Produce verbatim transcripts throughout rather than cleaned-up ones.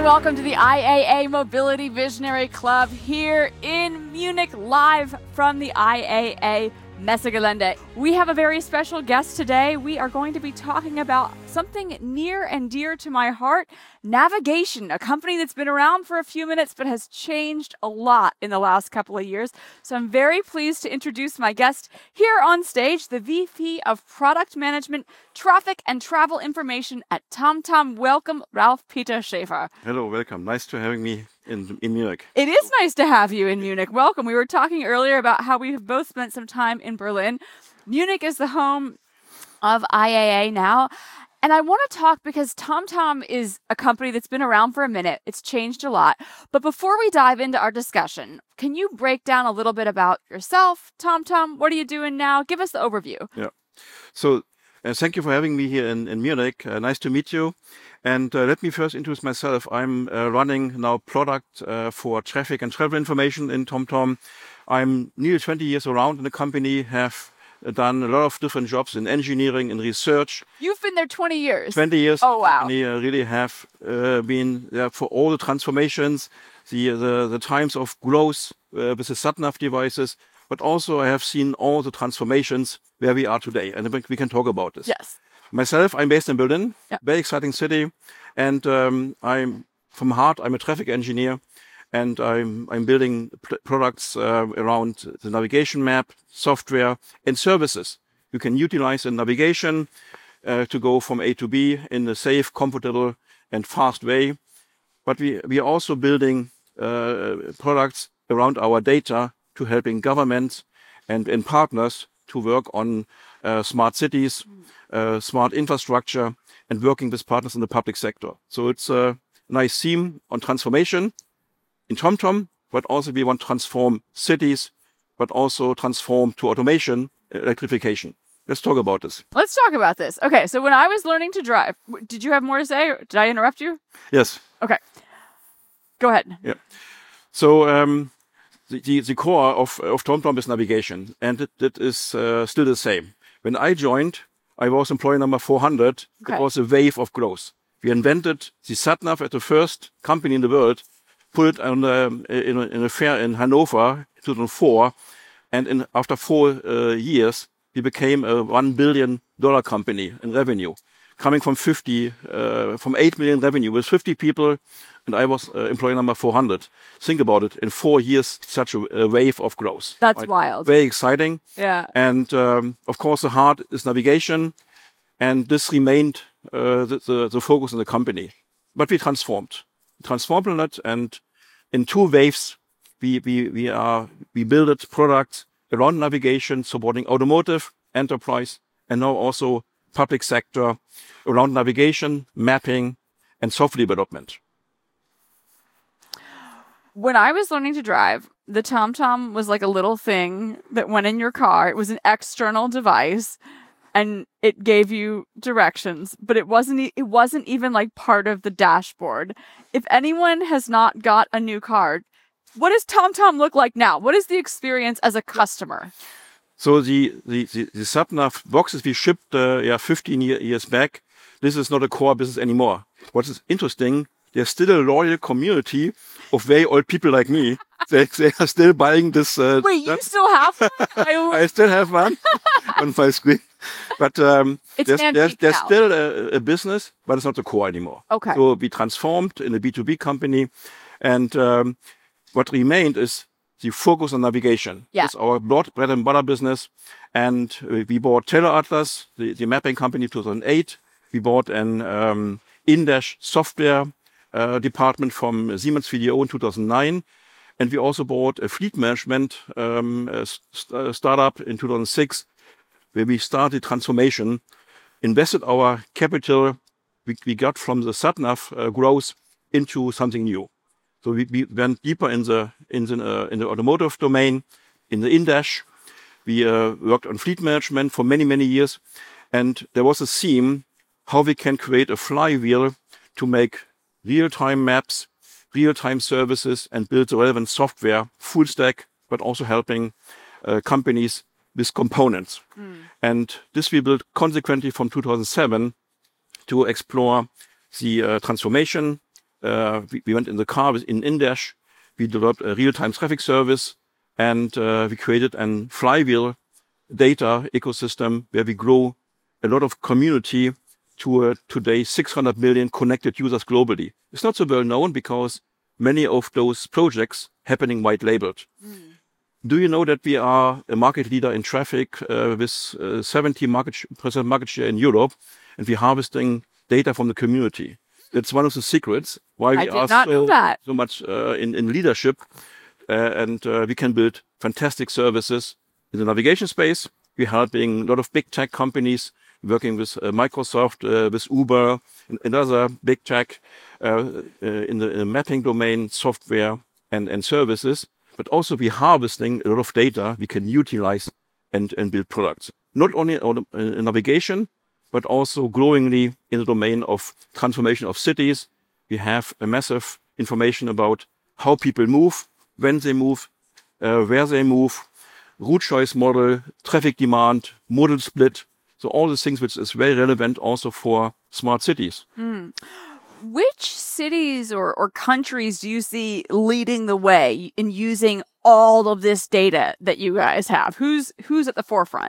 welcome to the I A A Mobility Visionary Club here in Munich, live from the I A A Messegelände. We have a very special guest today. We are going to be talking about something near and dear to my heart, navigation, a company that's been around for a few minutes but has changed a lot in the last couple of years. So I'm very pleased to introduce my guest here on stage, the V P of Product Management, Traffic and Travel Information at TomTom. Welcome, Ralf Peter Schäfer. Hello, welcome. Nice to having me in, in Munich. It is nice to have you in Munich. Welcome. We were talking earlier about how we have both spent some time in Berlin. Munich is the home of I A A now. And I want to talk because TomTom is a company that's been around for a minute. It's changed a lot. But before we dive into our discussion, can you break down a little bit about yourself, TomTom? What are you doing now? Give us the overview. Yeah. So uh, thank you for having me here in, in Munich. Uh, nice to meet you. And uh, let me first introduce myself. I'm uh, running now product uh, for traffic and travel information in TomTom. I'm nearly twenty years around in the company, have done a lot of different jobs in engineering and research. You've been there twenty years. twenty years. Oh, wow. And I really have uh, been there for all the transformations, the the, the times of growth uh, with the SatNav devices, but also I have seen all the transformations where we are today. And we can talk about this. Yes. Myself, I'm based in Berlin, yeah. Very exciting city. And um, I'm from heart, I'm a traffic engineer. And I'm, I'm building pr- products uh, around the navigation map, software, and services. You can utilize in navigation uh, to go from A to B in a safe, comfortable, and fast way. But we, we are also building uh, products around our data to helping governments and, and partners to work on uh, smart cities, uh, smart infrastructure, and working with partners in the public sector. So it's a nice theme on transformation in TomTom, but also we want to transform cities, but also transform to automation, electrification. Let's talk about this. Let's talk about this. Okay, so when I was learning to drive, did you have more to say? Did I interrupt you? Yes. Okay. Go ahead. Yeah. So um, the, the, the core of, of TomTom is navigation, and it, it is uh, still the same. When I joined, I was employee number four hundred. Okay. It was a wave of growth. We invented the SatNav as the first company in the world, put it on, um, in, a, in a fair in Hanover, two thousand four, and in, after four uh, years, we became a one billion dollar company in revenue, coming from fifty, uh, from eight million revenue with fifty people, and I was uh, employee number four hundred. Think about it, in four years, such a, a wave of growth. That's right? wild. Very exciting. Yeah. And um, of course, the heart is navigation, and this remained uh, the, the, the focus in the company. But we transformed, transformed on it, and in two waves, we we we are we built products around navigation, supporting automotive, enterprise, and now also public sector around navigation, mapping, and software development. When I was learning to drive, the TomTom was like a little thing that went in your car. It was an external device, and it gave you directions, but it wasn't e- it wasn't even like part of the dashboard. If anyone has not got a new car, what does TomTom look like now? What is the experience as a customer? So the the the, the SatNav boxes we shipped uh, yeah fifteen year, years back, this is not a core business anymore. What is interesting, there's still a loyal community of very old people like me. they, they are still buying this. Uh, Wait, you that. still have one? I, I still have one on my screen. But um, It's there's, there's, antique there's now. still a, a business, but it's not the core anymore. Okay. So we transformed in a B two B company. And um, what remained is the focus on navigation. Yeah. It's our broad bread and butter business. And we bought TeleAtlas, the, the mapping company, two thousand eight. We bought an um, in-dash software uh, department from Siemens V D O in two thousand nine. And we also bought a fleet management um, a st- a startup in two thousand six, where we started transformation, invested our capital we, we got from the SatNav uh, growth into something new. So we, we went deeper in the in the uh, in the automotive domain, in the in-dash. We uh, worked on fleet management for many many years, and there was a theme how we can create a flywheel to make real-time maps, real-time services, and build the relevant software, full stack, but also helping uh, companies with components. Mm. And this we built consequently from two thousand seven to explore the uh, transformation uh, we, we went in the car with, in Indash. We developed a real-time traffic service, and uh, we created a flywheel data ecosystem where we grow a lot of community to uh, today six hundred million connected users globally. It's not so well known because many of those projects happening white labeled. Mm. Do you know that we are a market leader in traffic uh, with uh, seventy percent market share in Europe, and we're harvesting data from the community? That's one of the secrets why we I did are not know so, that. so much uh, in, in leadership, uh, and uh, we can build fantastic services in the navigation space. We're helping a lot of big tech companies, working with uh, Microsoft, uh, with Uber, and, and other big tech uh, uh, in, the, in the mapping domain, software and, and services. But also we're harvesting a lot of data we can utilize and, and build products. Not only on uh, navigation, but also growingly in the domain of transformation of cities. We have a massive information about how people move, when they move, uh, where they move, route choice model, traffic demand, modal split. So all the things which is very relevant also for smart cities. Mm. Which cities or, or countries do you see leading the way in using all of this data that you guys have? Who's who's at the forefront?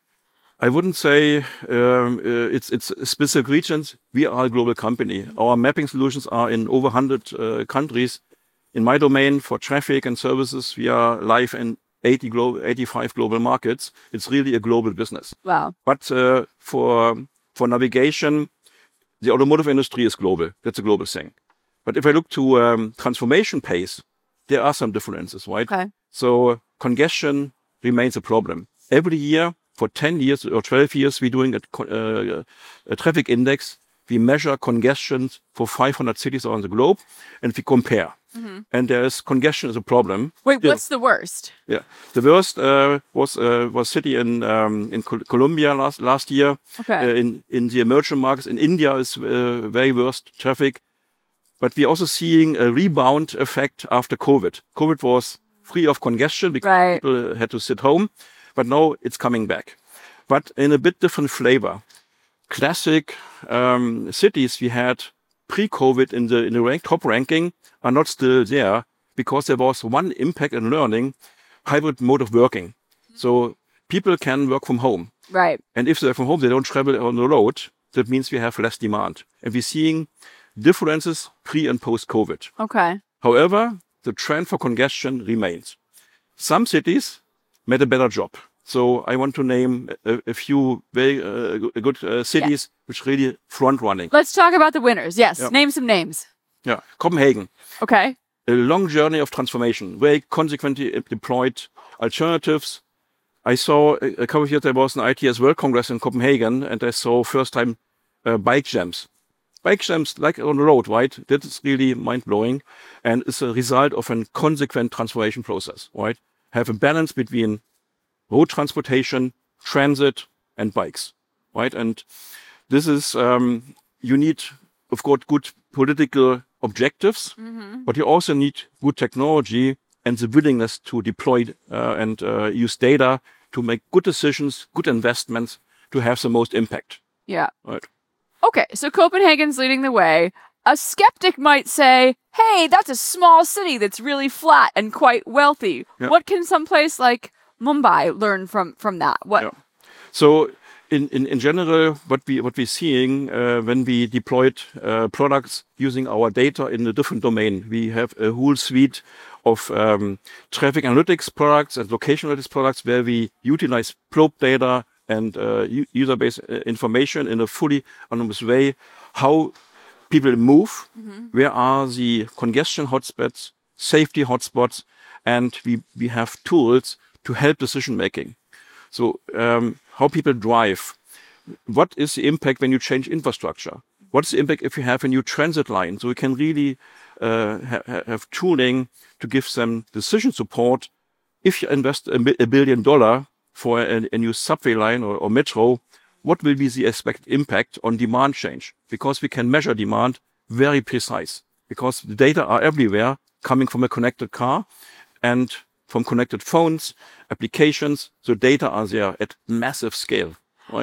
I wouldn't say um, uh, it's it's specific regions. We are a global company. Our mapping solutions are in over one hundred uh, countries. In my domain for traffic and services, we are live in eighty global, eighty-five global markets. It's really a global business. Wow. But uh, for for navigation, the automotive industry is global. That's a global thing. But if I look to um, transformation pace, there are some differences, right? Okay. So uh, congestion remains a problem. Every year, for ten years or twelve years, we're doing a, uh, a traffic index. We measure congestion for five hundred cities around the globe, and we compare. Mm-hmm. And there is congestion is a problem. Wait, Still, what's the worst? Yeah, the worst uh, was uh, was city in um, in Col Colombia last last year. Okay. Uh, in in the emerging markets, in India is uh, very worst traffic. But we're also seeing a rebound effect after COVID. COVID was free of congestion because right. people had to sit home. But now it's coming back, but in a bit different flavor. Classic um, cities we had pre-COVID in the in the rank, top ranking are not still there because there was one impact in learning, hybrid mode of working. So people can work from home. Right. And if they're from home, they don't travel on the road. That means we have less demand. And we're seeing differences pre and post-COVID. Okay. However, the trend for congestion remains. Some cities made a better job. So I want to name a, a few very uh, good uh, cities yeah. which really front running. Let's talk about the winners. Yes, yeah. Name some names. Yeah, Copenhagen. Okay. A long journey of transformation, very consequently deployed alternatives. I saw a, a couple of years there was an I T S World Congress in Copenhagen, and I saw first time uh, bike jams. Bike jams like on the road, right? That is really mind blowing, and it's a result of a consequent transformation process, right? Have a balance between road transportation, transit, and bikes, right? And this is, um, you need, of course, good political objectives, mm-hmm. but you also need good technology and the willingness to deploy uh, and uh, use data to make good decisions, good investments to have the most impact. Yeah. Right. Okay, so Copenhagen's leading the way. A skeptic might say, hey, that's a small city that's really flat and quite wealthy. Yeah. What can someplace like Mumbai learn from, from that? What? Yeah. So in, in, in general, what, we, what we're seeing uh, when we deployed uh, products using our data in a different domain, we have a whole suite of um, traffic analytics products and location analytics products where we utilize probe data and uh, user-based information in a fully anonymous way. How people move, mm-hmm. where are the congestion hotspots, safety hotspots, and we, we have tools to help decision making. So um, how people drive, what is the impact when you change infrastructure? What's the impact if you have a new transit line? So we can really uh, ha have tooling to give them decision support. If you invest a, a billion dollar for a, a new subway line or, or metro, what will be the expected impact on demand change? Because we can measure demand very precise, because the data are everywhere coming from a connected car and from connected phones, applications. So data are there at massive scale, right?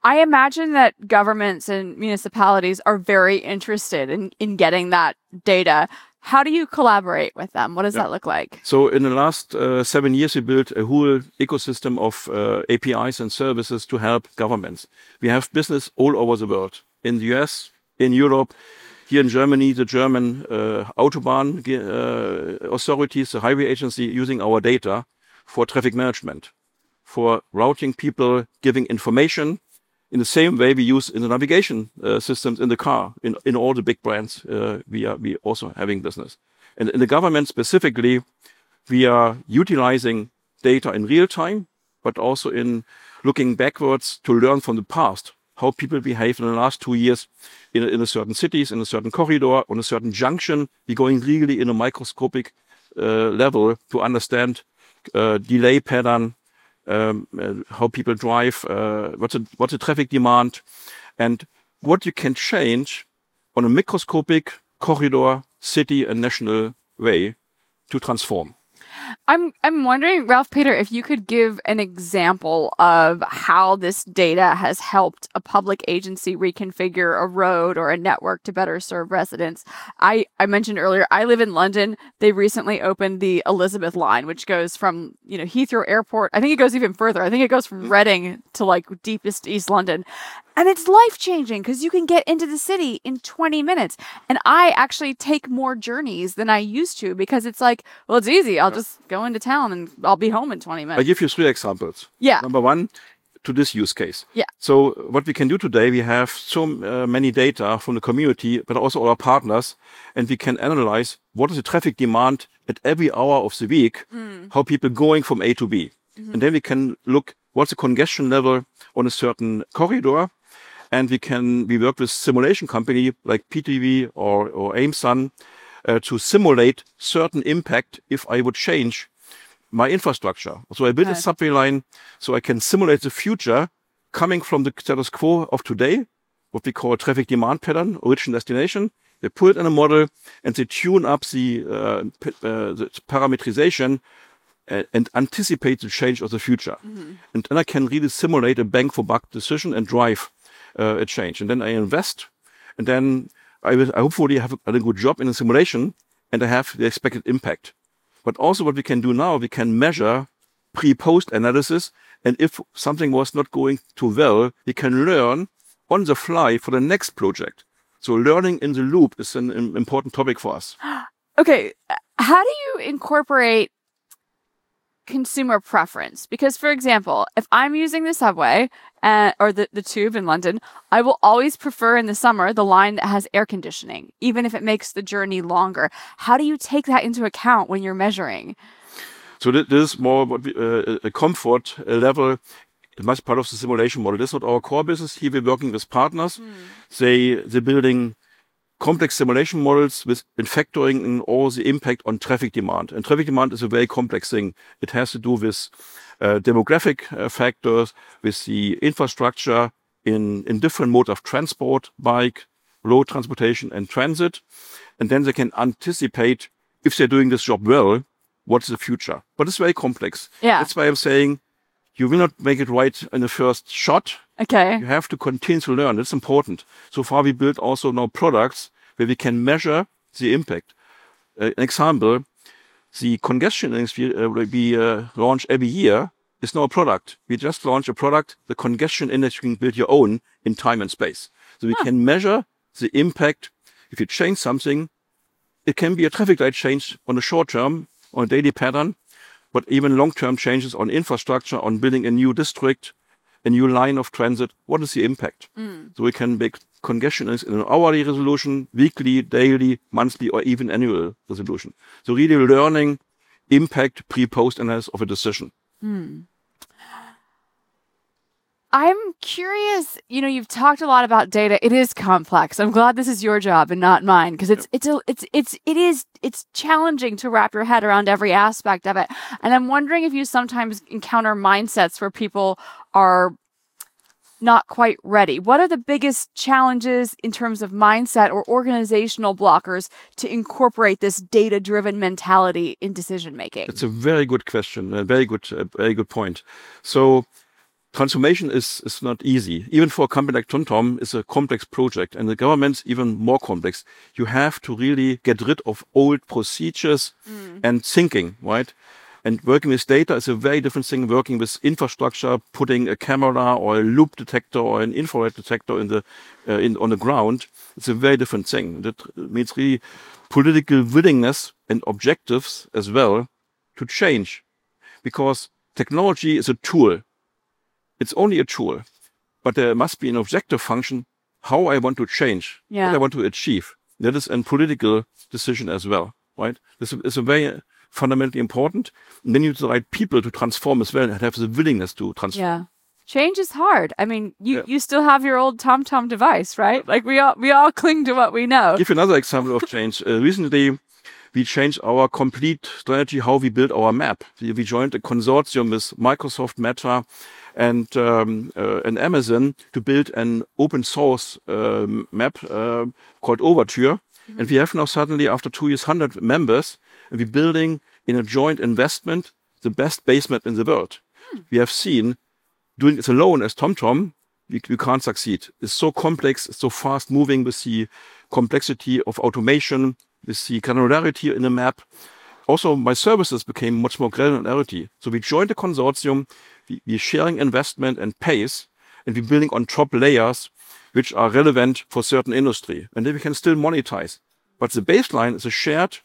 I imagine that governments and municipalities are very interested in, in getting that data. How do you collaborate with them? What does yeah. that look like? So in the last uh, seven years, we built a whole ecosystem of uh, A P Is and services to help governments. We have business all over the world, in the U S, in Europe, here in Germany, the German uh, Autobahn uh, authorities, the highway agency, using our data for traffic management, for routing people, giving information, in the same way we use in the navigation uh, systems in the car, in, in all the big brands, uh, we are we also having business. And in the government specifically, we are utilizing data in real time, but also in looking backwards to learn from the past, how people behave in the last two years in, in a certain cities, in a certain corridor, on a certain junction. We're going really in a microscopic uh, level to understand uh, delay pattern, Um, uh, how people drive, uh, what's, the, what's the traffic demand, and what you can change on a microscopic corridor, city and national way to transform. I'm I'm wondering, Ralf Peter, if you could give an example of how this data has helped a public agency reconfigure a road or a network to better serve residents. I, I mentioned earlier, I live in London. They recently opened the Elizabeth line, which goes from, you know, Heathrow Airport. I think it goes even further. I think it goes from Reading to like deepest East London. And it's life-changing because you can get into the city in twenty minutes. And I actually take more journeys than I used to because it's like, well, it's easy. I'll just go into town and I'll be home in twenty minutes. I'll give you three examples. Yeah. Number one, to this use case. Yeah. So what we can do today, we have so uh, many data from the community, but also our partners, and we can analyze what is the traffic demand at every hour of the week, mm. how people going from A to B. Mm-hmm. And then we can look what's the congestion level on a certain corridor. And we can, we work with simulation company like P T V or, or Aimsun uh, to simulate certain impact if I would change my infrastructure. So I built okay. a subway line so I can simulate the future coming from the status quo of today, what we call traffic demand pattern, origin destination. They put it in a model and they tune up the, uh, uh, the parameterization and, and anticipate the change of the future. Mm-hmm. And then I can really simulate a bang for buck decision and drive Uh, a change. And then I invest, and then I will I hopefully have a, a good job in the simulation, and I have the expected impact. But also what we can do now, we can measure pre-post analysis, and if something was not going too well, we can learn on the fly for the next project. So learning in the loop is an, an important topic for us. Okay, how do you incorporate consumer preference? Because, for example, if I'm using the subway uh, or the, the tube in London, I will always prefer in the summer the line that has air conditioning, even if it makes the journey longer. How do you take that into account when you're measuring? So this is more what we, uh, a comfort level. It must be part of the simulation model. This is not our core business. Here we're working with partners. Mm. They, they're building complex simulation models with in factoring in all the impact on traffic demand. And traffic demand is a very complex thing. It has to do with uh, demographic uh, factors, with the infrastructure in, in different modes of transport, bike, road transportation and transit. And then they can anticipate, if they're doing this job well, what's the future. But it's very complex. Yeah. That's why I'm saying you will not make it right in the first shot. Okay. You have to continue to learn. It's important. So far, we built also now products where we can measure the impact. Uh, an example, the congestion index we, uh, we uh, launch every year is now a product. We just launched a product, the congestion index you can build your own in time and space. So we huh. can measure the impact. If you change something, it can be a traffic light change on the short term, on a daily pattern, but even long-term changes on infrastructure, on building a new district, a new line of transit. What is the impact? Mm. So we can make congestion in an hourly resolution, weekly, daily, monthly, or even annual resolution. So really learning impact pre-post analysis of a decision. Mm. I'm curious, you know, you've talked a lot about data. It is complex. I'm glad this is your job and not mine, because it's, yep. it's, a, it's, it's, it is, it's challenging to wrap your head around every aspect of it. And I'm wondering if you sometimes encounter mindsets where people are not quite ready. What are the biggest challenges in terms of mindset or organizational blockers to incorporate this data-driven mentality in decision-making? It's a very good question, a very good, a very good point. So, transformation is, is not easy. Even for a company like TomTom, it's a complex project, and the government's even more complex. You have to really get rid of old procedures mm. and thinking, right? And working with data is a very different thing. Working with infrastructure, putting a camera or a loop detector or an infrared detector in the uh, in on the ground, it's a very different thing. That means really political willingness and objectives as well to change, because technology is a tool. It's only a tool, but there must be an objective function. How I want to change, yeah. what I want to achieve. That is a political decision as well, right? This is a very fundamentally important. And then you need the right people to transform as well and have the willingness to transform. Yeah. Change is hard. I mean, you, yeah. you still have your old TomTom device, right? Like we all we all cling to what we know. I'll give you another example of change. Uh, recently, we changed our complete strategy, how we build our map. We, we joined a consortium with Microsoft, Meta, and um, uh, and Amazon to build an open source uh, map uh, called Overture. Mm-hmm. And we have now suddenly, after two years, one hundred members. And we're building in a joint investment the best base map in the world. Hmm. We have seen doing it alone as TomTom, we, we can't succeed. It's so complex, it's so fast moving with the complexity of automation, with the granularity in the map. Also, my services became much more granularity. So we joined a consortium, we, we're sharing investment and pace, and we're building on top layers which are relevant for certain industry. And then we can still monetize. But the baseline is a shared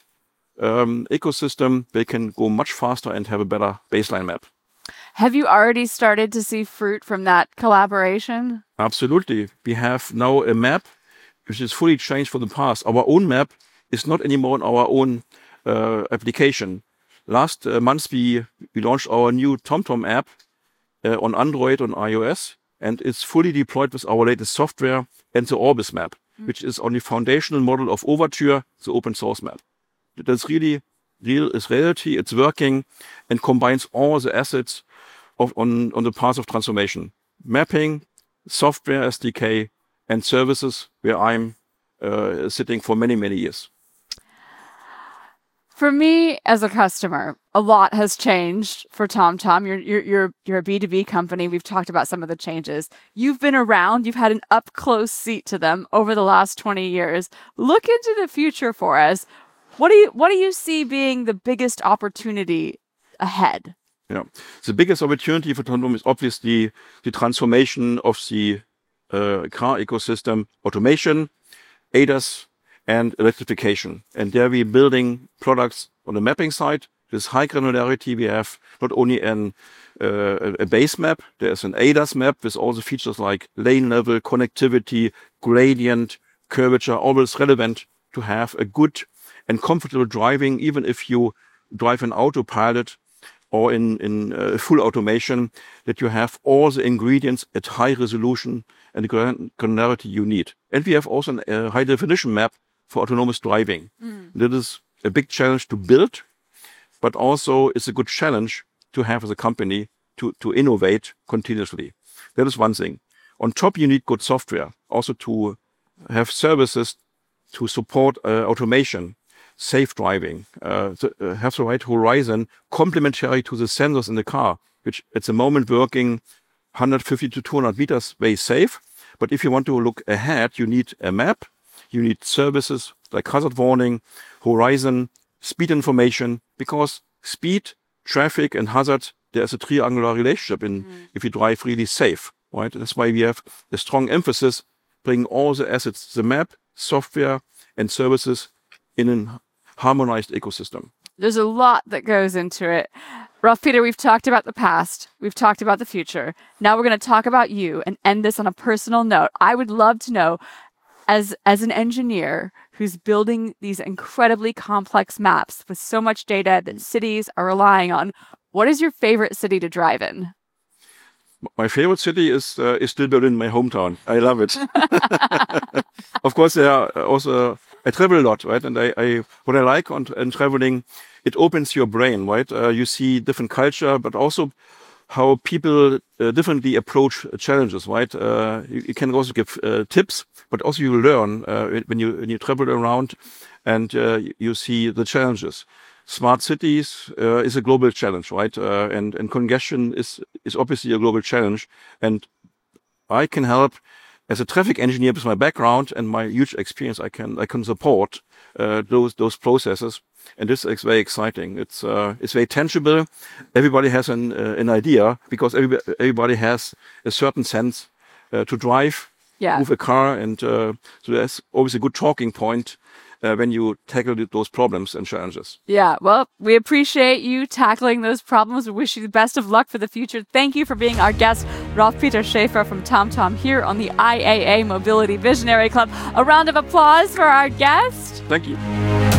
Um, ecosystem. They can go much faster and have a better baseline map. Have you already started to see fruit from that collaboration? Absolutely. We have now a map which is fully changed from the past. Our own map is not anymore in our own uh, application. Last uh, month we, we launched our new TomTom app uh, on Android, on iOS, and it's fully deployed with our latest software and the Orbis map, mm. which is on the foundational model of Overture, the open source map. That's really real, is reality, it's working, and combines all the assets of on, on the path of transformation. Mapping, software S D K, and services where I'm uh, sitting for many, many years. For me as a customer, a lot has changed for TomTom. You're, you're, you're, you're a B two B company. We've talked about some of the changes. You've been around. You've had an up-close seat to them over the last twenty years. Look into the future for us. What do you what do you see being the biggest opportunity ahead? Yeah, the biggest opportunity for TomTom is obviously the transformation of the uh, car ecosystem, automation, A D A S, and electrification. And there we're building products on the mapping side. With high granularity, we have not only an uh, a base map, there's an A D A S map with all the features like lane level, connectivity, gradient, curvature, always relevant to have a good and comfortable driving, even if you drive an autopilot or in, in uh, full automation, that you have all the ingredients at high resolution and the granularity you need. And we have also a uh, high definition map for autonomous driving. Mm. That is a big challenge to build, but also it's a good challenge to have as a company to, to innovate continuously. That is one thing. On top, you need good software, also to have services to support uh, automation, safe driving, uh, to, uh, have the right horizon complementary to the sensors in the car, which at the moment working one hundred fifty to two hundred meters very safe. But if you want to look ahead, you need a map, you need services like hazard warning, horizon, speed information, because speed, traffic, and hazard, there's a triangular relationship in mm. if you drive really safe, right? That's why we have a strong emphasis bringing all the assets, the map, software, and services in a harmonized ecosystem. There's a lot that goes into it. Rolf Peter, we've talked about the past. We've talked about the future. Now we're going to talk about you and end this on a personal note. I would love to know, as, as an engineer who's building these incredibly complex maps with so much data that cities are relying on, what is your favorite city to drive in? My favorite city is uh, is still Berlin, my hometown. I love it. Of course, there are also I travel a lot, right? And I, I what I like on, on traveling, it opens your brain, right? Uh, you see different culture, but also how people uh, differently approach challenges, right? Uh, you, you can also give uh, tips, but also you learn uh, when you when you travel around and uh, you see the challenges. smart cities uh, is a global challenge, right? Uh, and, and congestion is, is obviously a global challenge. And I can help as a traffic engineer with my background and my huge experience. I can, I can support uh, those, those processes. And this is very exciting. It's, uh, it's very tangible. Everybody has an, uh, an idea because everybody, everybody has a certain sense uh, to drive, yeah. move a car. And uh, so that's always a good talking point Uh, when you tackle those problems and challenges. Yeah, well, we appreciate you tackling those problems. We wish you the best of luck for the future. Thank you for being our guest, Rolf-Peter Schaefer from TomTom here on the I A A Mobility Visionary Club. A round of applause for our guest. Thank you.